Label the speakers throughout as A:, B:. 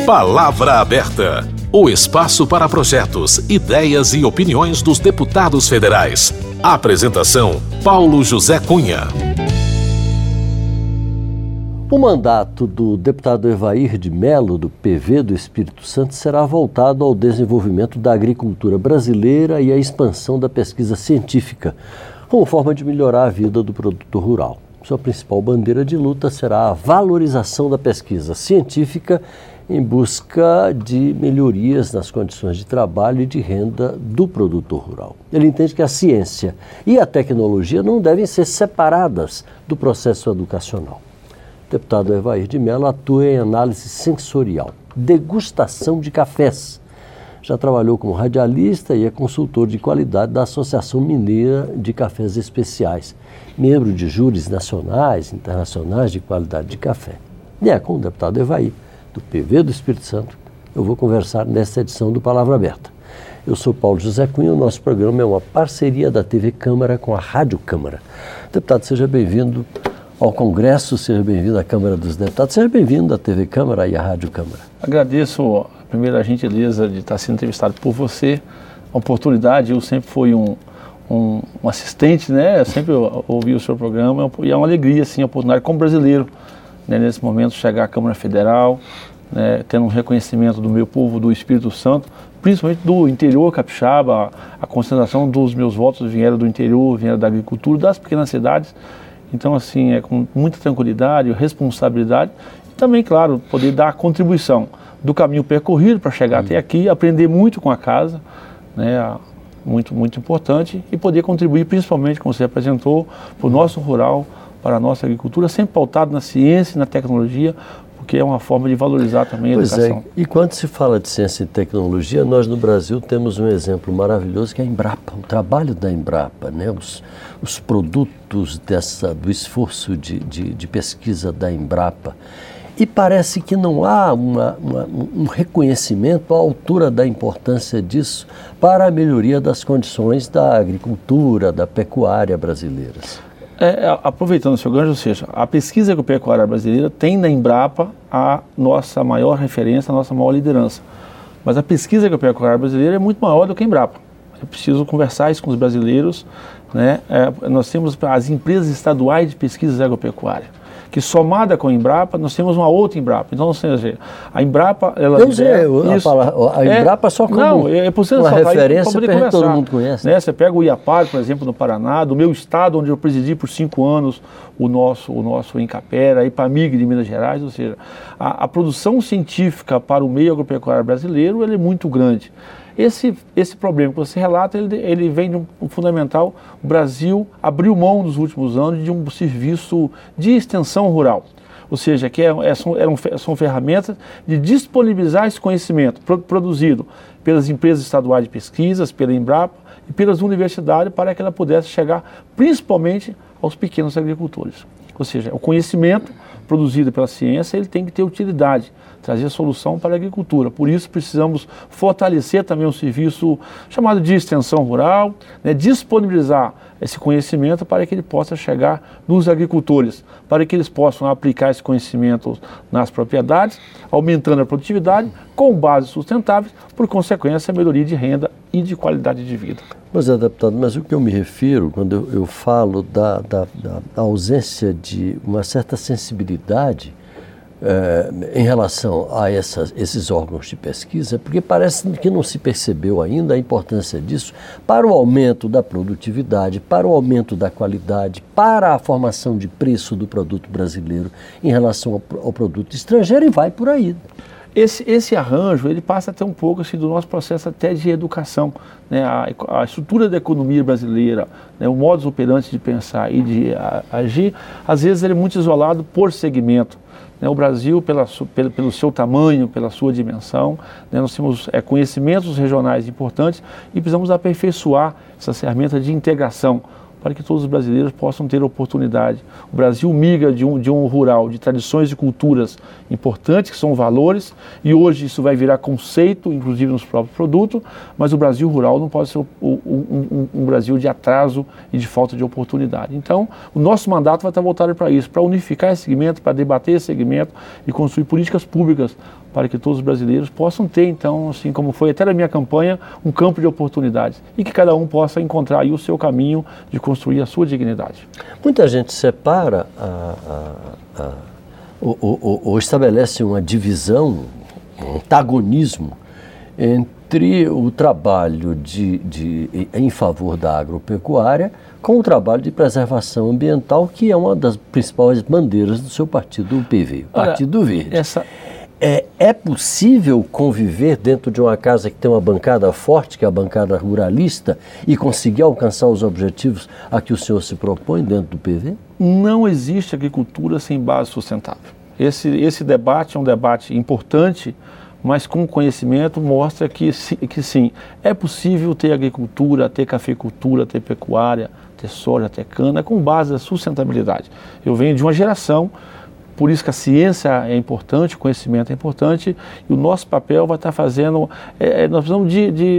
A: Palavra Aberta. O espaço para projetos, ideias e opiniões dos deputados federais. Apresentação: Paulo José Cunha.
B: O mandato do deputado Evair de Mello, do PV do Espírito Santo, será voltado ao desenvolvimento da agricultura brasileira e à expansão da pesquisa científica, como forma de melhorar a vida do produtor rural. Sua principal bandeira de luta será a valorização da pesquisa científica em busca de melhorias nas condições de trabalho e de renda do produtor rural. Ele entende que a ciência e a tecnologia não devem ser separadas do processo educacional. O deputado Evair de Mello atua em análise sensorial, degustação de cafés. Já trabalhou como radialista e é consultor de qualidade da Associação Mineira de Cafés Especiais, membro de júris nacionais e internacionais de qualidade de café. E é com o deputado Evair, do PV do Espírito Santo, eu vou conversar nesta edição do Palavra Aberta. Eu sou Paulo José Cunha, o nosso programa é uma parceria da TV Câmara com a Rádio Câmara. Deputado, seja bem-vindo ao Congresso, seja bem-vindo à Câmara dos Deputados, seja bem-vindo à TV Câmara e à Rádio Câmara.
C: Agradeço, primeiro, a gentileza de estar sendo entrevistado por você, a oportunidade. Eu sempre fui um assistente, né? Eu sempre ouvi o seu programa e é uma alegria, assim, a oportunidade como brasileiro, né, nesse momento, chegar à Câmara Federal, né, tendo um reconhecimento do meu povo do Espírito Santo, principalmente do interior capixaba. A concentração dos meus votos vieram do interior, vieram da agricultura, das pequenas cidades. Então, assim, é com muita tranquilidade, responsabilidade e também, claro, poder dar a contribuição do caminho percorrido para chegar até aqui, aprender muito com a casa, né, muito importante, e poder contribuir, principalmente, como você apresentou, para o nosso rural, para a nossa agricultura, sempre pautado na ciência e na tecnologia, porque é uma forma de valorizar também a educação.
B: E quando se fala de ciência e tecnologia, nós no Brasil temos um exemplo maravilhoso que é a Embrapa, o trabalho da Embrapa, né? Os produtos do esforço de pesquisa da Embrapa. E parece que não há um reconhecimento à altura da importância disso para a melhoria das condições da agricultura, da pecuária brasileiras.
C: Aproveitando o seu gancho, ou seja, a pesquisa agropecuária brasileira tem na Embrapa a nossa maior referência, a nossa maior liderança. Mas a pesquisa agropecuária brasileira é muito maior do que a Embrapa. É preciso conversar isso com os brasileiros, né? Nós temos as empresas estaduais de pesquisas agropecuárias, que somada com a Embrapa, nós temos uma outra Embrapa. Então, ou seja, a Embrapa...
B: a Embrapa só como uma referência para todo mundo conhece.
C: Né? Você pega o IAPAR, por exemplo, no Paraná, do meu estado, onde eu presidi por 5 anos o nosso Incapera, a IPAMIG de Minas Gerais, ou seja, a produção científica para o meio agropecuário brasileiro ele é muito grande. Esse problema que você relata, ele vem de um fundamental. O Brasil abriu mão nos últimos anos de um serviço de extensão rural, ou seja, que são ferramentas de disponibilizar esse conhecimento produzido pelas empresas estaduais de pesquisas, pela Embrapa e pelas universidades, para que ela pudesse chegar principalmente aos pequenos agricultores. Ou seja, o conhecimento produzido pela ciência, ele tem que ter utilidade, trazer solução para a agricultura. Por isso precisamos fortalecer também um serviço chamado de extensão rural, né, disponibilizar esse conhecimento para que ele possa chegar nos agricultores, para que eles possam aplicar esse conhecimento nas propriedades, aumentando a produtividade com bases sustentáveis, por consequência a melhoria de renda e de qualidade de vida.
B: Pois é, deputado, mas o que eu me refiro quando eu falo da ausência de uma certa sensibilidade em relação a esses órgãos de pesquisa, porque parece que não se percebeu ainda a importância disso para o aumento da produtividade, para o aumento da qualidade, para a formação de preço do produto brasileiro em relação ao produto estrangeiro, e vai por aí.
C: Esse arranjo, ele passa até um pouco assim, do nosso processo até de educação, né? A estrutura da economia brasileira, né? O modus operandi de pensar e de agir, às vezes ele é muito isolado por segmento. O Brasil, pelo seu tamanho, pela sua dimensão, né, nós temos conhecimentos regionais importantes e precisamos aperfeiçoar essa ferramenta de integração para que todos os brasileiros possam ter oportunidade. O Brasil migra de um rural, de tradições e culturas importantes, que são valores, e hoje isso vai virar conceito, inclusive nos próprios produtos, mas o Brasil rural não pode ser um Brasil de atraso e de falta de oportunidade. Então, o nosso mandato vai estar voltado para isso, para unificar esse segmento, para debater esse segmento e construir políticas públicas para que todos os brasileiros possam ter, então, assim como foi até na minha campanha, um campo de oportunidades e que cada um possa encontrar aí o seu caminho de construir a sua dignidade.
B: Muita gente separa ou estabelece uma divisão, um antagonismo entre o trabalho em favor da agropecuária com o trabalho de preservação ambiental, que é uma das principais bandeiras do seu partido, o PV, o Partido Verde. É possível conviver dentro de uma casa que tem uma bancada forte, que é a bancada ruralista, e conseguir alcançar os objetivos a que o senhor se propõe dentro do PV?
C: Não existe agricultura sem base sustentável. Esse debate é um debate importante, mas com conhecimento mostra que sim, é possível ter agricultura, ter cafeicultura, ter pecuária, ter soja, ter cana, com base na sustentabilidade. Eu venho de uma geração, por isso que a ciência é importante, o conhecimento é importante, e o nosso papel vai estar fazendo, nós precisamos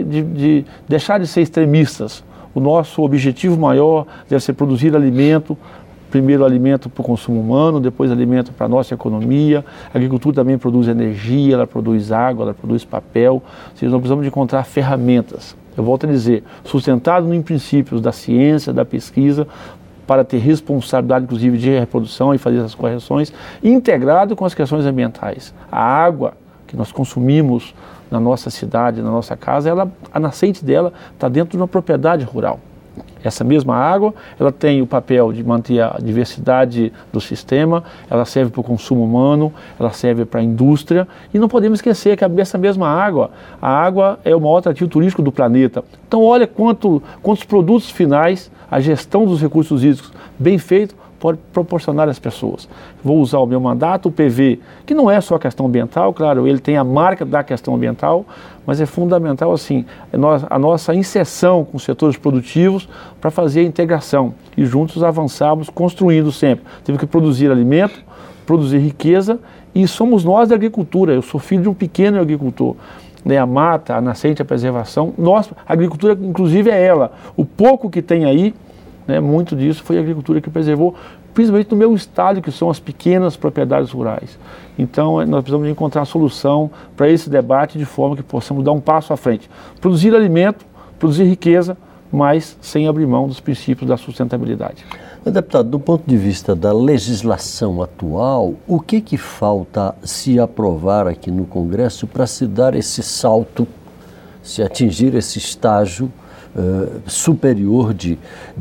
C: de deixar de ser extremistas. O nosso objetivo maior deve ser produzir alimento, primeiro alimento para o consumo humano, depois alimento para a nossa economia. A agricultura também produz energia, ela produz água, ela produz papel. Ou seja, nós precisamos de encontrar ferramentas. Eu volto a dizer, sustentado em princípios da ciência, da pesquisa, para ter responsabilidade, inclusive, de reprodução e fazer essas correções, integrado com as questões ambientais. A água que nós consumimos na nossa cidade, na nossa casa, a nascente dela está dentro de uma propriedade rural. Essa mesma água, ela tem o papel de manter a diversidade do sistema, ela serve para o consumo humano, ela serve para a indústria, e não podemos esquecer que essa mesma água, a água é o maior atrativo turístico do planeta. Então olha quantos produtos finais, a gestão dos recursos hídricos bem feito, pode proporcionar às pessoas. Vou usar o meu mandato, o PV, que não é só a questão ambiental, claro, ele tem a marca da questão ambiental, mas é fundamental, assim, a nossa inserção com os setores produtivos para fazer a integração e juntos avançarmos construindo sempre. Temos que produzir alimento, produzir riqueza, e somos nós da agricultura. Eu sou filho de um pequeno agricultor. A mata, a nascente, a preservação, a agricultura, inclusive, é ela. O pouco que tem aí, muito disso foi a agricultura que preservou, principalmente no meu estado, que são as pequenas propriedades rurais. Então, nós precisamos encontrar solução para esse debate de forma que possamos dar um passo à frente. Produzir alimento, produzir riqueza, mas sem abrir mão dos princípios da sustentabilidade.
B: Deputado, do ponto de vista da legislação atual, o que falta se aprovar aqui no Congresso para se dar esse salto, se atingir esse estágio superior de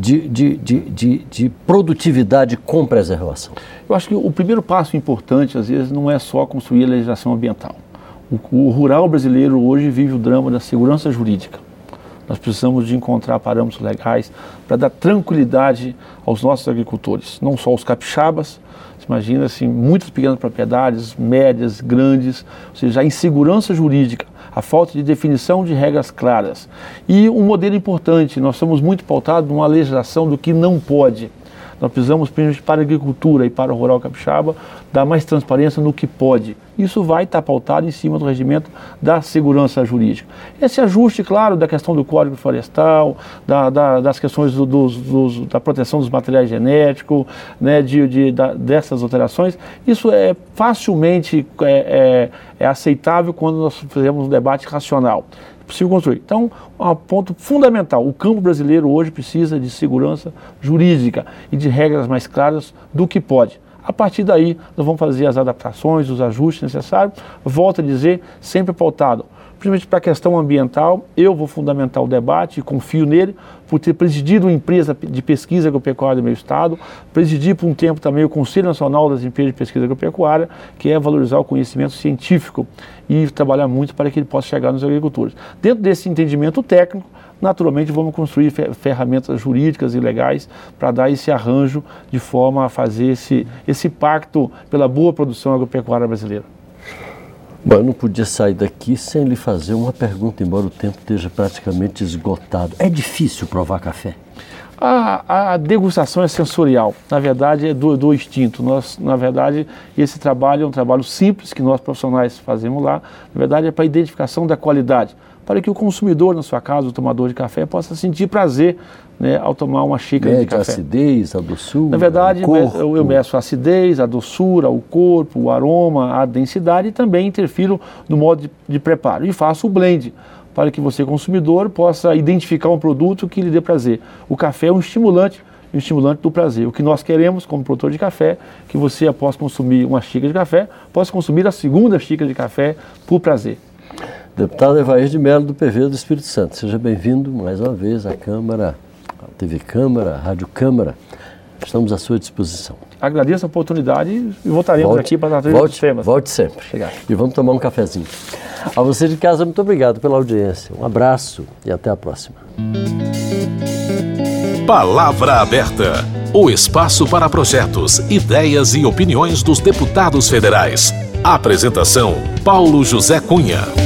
B: produtividade com preservação?
C: Eu acho que o primeiro passo importante, às vezes, não é só construir a legislação ambiental. O rural brasileiro hoje vive o drama da segurança jurídica. Nós precisamos de encontrar parâmetros legais para dar tranquilidade aos nossos agricultores, não só os capixabas. Você imagina, assim, muitas pequenas propriedades, médias, grandes, ou seja, a insegurança jurídica, a falta de definição de regras claras. E um modelo importante, nós somos muito pautados numa legislação do que não pode. Nós precisamos, principalmente para a agricultura e para o rural capixaba, dar mais transparência no que pode. Isso vai estar pautado em cima do regimento da segurança jurídica. Esse ajuste, claro, da questão do Código Florestal, das questões da proteção dos materiais genéticos, dessas alterações, isso é facilmente aceitável quando nós fizemos um debate racional. Possível construir. Então, um ponto fundamental, o campo brasileiro hoje precisa de segurança jurídica e de regras mais claras do que pode. A partir daí, nós vamos fazer as adaptações, os ajustes necessários, volto a dizer, sempre pautado. Principalmente para a questão ambiental, eu vou fundamentar o debate e confio nele, por ter presidido uma empresa de pesquisa agropecuária do meu estado, presidi por um tempo também o Conselho Nacional das Empresas de Pesquisa Agropecuária, que é valorizar o conhecimento científico e trabalhar muito para que ele possa chegar nos agricultores. Dentro desse entendimento técnico, naturalmente vamos construir ferramentas jurídicas e legais para dar esse arranjo de forma a fazer esse pacto pela boa produção agropecuária brasileira.
B: Bom, eu não podia sair daqui sem lhe fazer uma pergunta, embora o tempo esteja praticamente esgotado. É difícil provar café?
C: A degustação é sensorial, na verdade é do instinto. Na verdade, esse trabalho é um trabalho simples que nós profissionais fazemos lá, na verdade é para a identificação da qualidade. para que o consumidor na sua casa, o tomador de café, possa sentir prazer, né, ao tomar uma xícara de café.
B: A acidez, a doçura,
C: na verdade,
B: o corpo.
C: eu meço a acidez, a doçura, o corpo, o aroma, a densidade e também interfiro no modo de preparo. E faço o blend, para que você, consumidor, possa identificar um produto que lhe dê prazer. O café é um estimulante do prazer. O que nós queremos, como produtor de café, que você, após consumir uma xícara de café, possa consumir a segunda xícara de café por prazer.
B: Deputado Evair de Mello, do PV do Espírito Santo. Seja bem-vindo mais uma vez à Câmara, à TV Câmara, à Rádio Câmara. Estamos à sua disposição.
C: Agradeço a oportunidade e voltaremos aqui para tratar outros temas.
B: Volte sempre.
C: Obrigado.
B: E vamos tomar um cafezinho. A você de casa, muito obrigado pela audiência. Um abraço e até a próxima.
A: Palavra Aberta. O espaço para projetos, ideias e opiniões dos deputados federais. Apresentação: Paulo José Cunha.